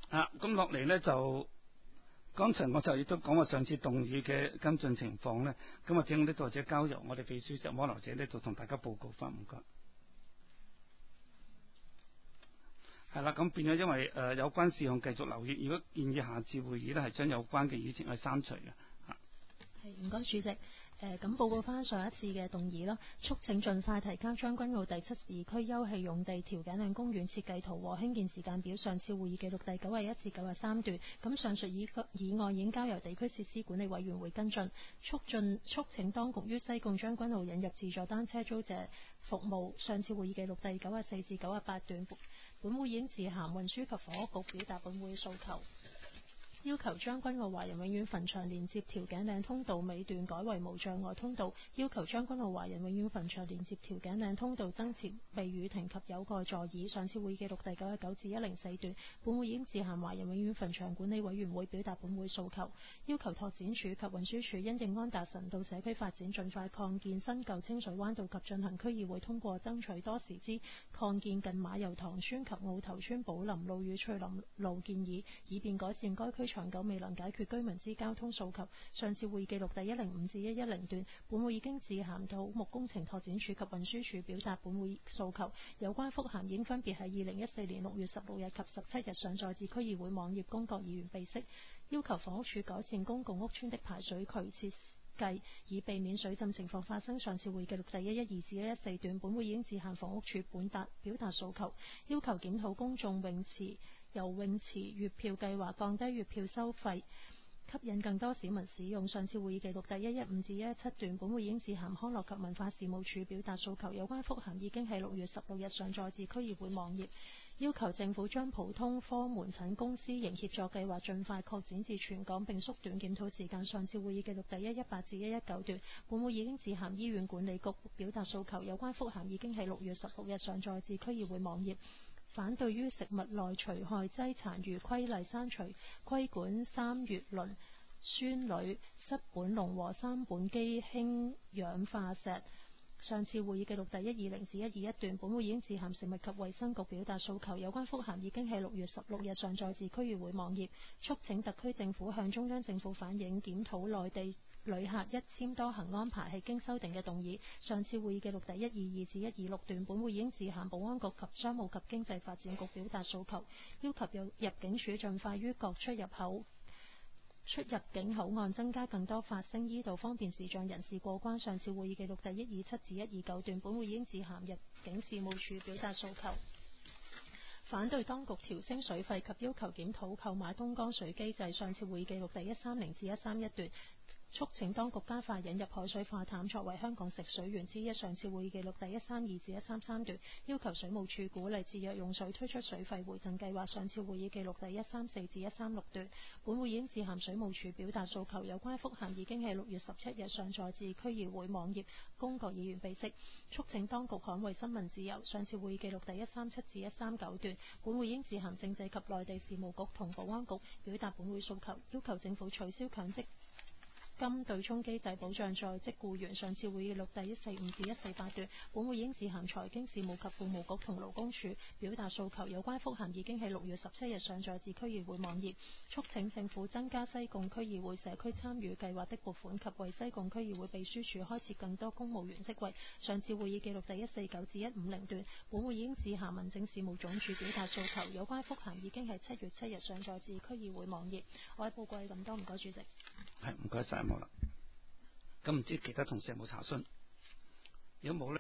咁落嚟呢，就剛才我就亦都講過上次動議嘅跟進情況呢。咁啊，請呢度者交由我哋秘書長摩羅姐呢度同大家報告翻，唔該。係啦，咁變咗，因為有關事項繼續留意，如果建議下次會議呢係將有關嘅議程係刪除嘅。 係，唔該主席。咁報告翻上一次嘅動議啦，促請盡快提交將軍澳第7市區休憩用地調景嶺公園設計圖和興建時間表。上次會議記錄第91至93段。咁上述議案已經交由地區設施管理委員會跟進。促請當局於西貢將軍澳引入自助單車租借服務。上次會議記錄第94至98段。本會已經致函運輸及房屋局表達本會訴求。要求將軍澳華人永遠墳場連接調景嶺通道尾段改為無障礙通道，要求將軍澳華人永遠墳場連接調景嶺通道增設避雨亭及有蓋座椅。上次會議記錄第99至104段。本會已經致函華人永遠墳場管理委員會表達本會訴求，要求拓展署及運輸署因應安達臣道社區發展，盡快擴建新舊清水灣道及進行區議會通過爭取多時之擴建近馬油塘村及澳頭村寶林路與翠林路建議，以便改善該區長久未能解決居民之交通訴求。上次會議記錄第105至110段。本會已經致函土木工程拓展署及運輸署表達本會訴求，有關覆函應分別喺2014年6月16日及17日上載至區議會網頁供各議員備悉。要求房屋署改善公共屋邨的排水渠設計，以避免水浸情況發生。上次會議記錄第112至114段。本會已經致函房屋署表達訴求，要求檢討公眾泳池游泳池月票計劃，降低月票收費，吸引更多市民使用。上次會議記錄第115至117段。本會已經致函康樂及文化事務署表達訴求，有關覆函已經喺6月16日上載至區議會網頁，要求政府將普通科門診公私營協作計劃盡快擴展至全港並縮短檢討時間。上次會議記錄第118至119段。本會已經致函醫院管理局表達訴求，有關覆函已經喺6月16日上載至區議會網頁。反對於食物內除害劑殘餘規例刪除規管三乙磷酸鋁、室苯龍和三苯基氫氧化石。上次會議記錄第120至121段。本會已經致函食物及衛生局表達訴求，有關覆函已經喺6月16日上載至區議會網頁，促請特區政府向中央政府反映檢討內地旅客一簽多行安排係經修訂嘅動議。上次會議記錄第122至126段。本會已經致函保安局及商務及經濟發展局表達訴求，要求入境處盡快於各出入境口岸增加更多發聲依道，方便視障人士過關。上次會議記錄第127至129段。本會已經致函入境事務處表達訴求，反對當局調升水費及要求檢討購買東江水機制。上次會議記錄第130至131段。促請當局加快引入海水化淡作為香港食水源之一。上次會議記錄第132至133段，要求水務署鼓勵節約用水，推出水費回贈計劃。上次會議記錄第134至136段。本會已經致函水務署表達訴求，有關覆函已經喺6月17日上載至區議會網頁，供各議員備悉。促請當局捍衛新聞自由。上次會議記錄第137至139段。本會已經致函政制及內地事務局同保安局，表達本會訴求，要求政府取消強積金對沖機制保障在職僱員。上次會議錄第145至148段。本會已經致函財經事務及庫務局同勞工處表達訴求，有關覆函已經喺6月17日上載至區議會網頁，促請政府增加西貢區議會社區參與計劃的撥款及為西貢區議會秘書處開設更多公務員職位。上次會議記錄第149至150段。本會已經致函民政事務總署表達訴求，有關覆函已經喺7月7日上載至區議會網頁。我喺報告係咁多，唔該主席。 係，唔該晒，冇啦。咁唔知其他同事有冇查詢？如果冇呢？